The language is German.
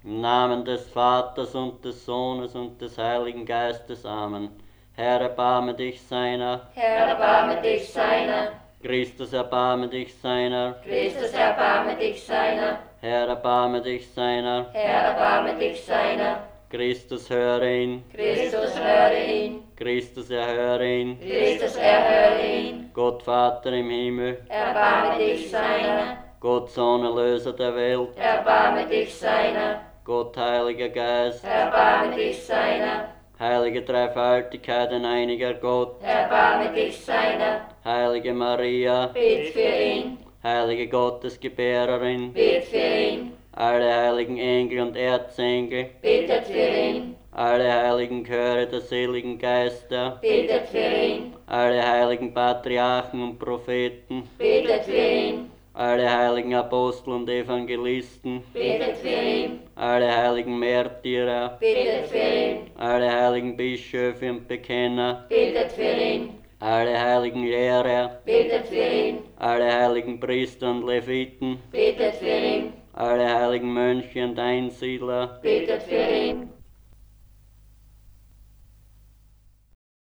Im Namen des Vaters und des Sohnes und des Heiligen Geistes. Amen. Herr, erbarme dich seiner. Herr, erbarme dich seiner. Christus, erbarme dich seiner. Christus, erbarme dich seiner. Herr, erbarme dich seiner. Herr, erbarme dich seiner. Christus, höre ihn. Christus, höre ihn. Christus, erhöre ihn. Christus, erhöre ihn. Gott, Vater im Himmel. Erbarme dich seiner. Gott, Sohn, Erlöser der Welt. Erbarme dich seiner. Gott, Heiliger Geist. Erbarme dich seiner. Heilige Dreifaltigkeit, ein einiger Gott. Erbarme dich seiner. Heilige Maria. Bet für ihn. Heilige Gottesgebärerin. Bet für ihn. Alle heiligen Engel und Erzengel. Betet für ihn. Alle heiligen Chöre der seligen Geister. Betet für ihn. Alle heiligen Patriarchen und Propheten. Betet für ihn. Alle heiligen Apostel und Evangelisten. Betet für ihn. Alle heiligen Märtyrer. Betet für ihn. Alle heiligen Bischöfe und Bekenner. Betet für ihn. Alle heiligen Lehrer. Betet für ihn. Alle heiligen Priester und Leviten. Betet für ihn. Alle heiligen Mönche und Einsiedler. Betet für ihn.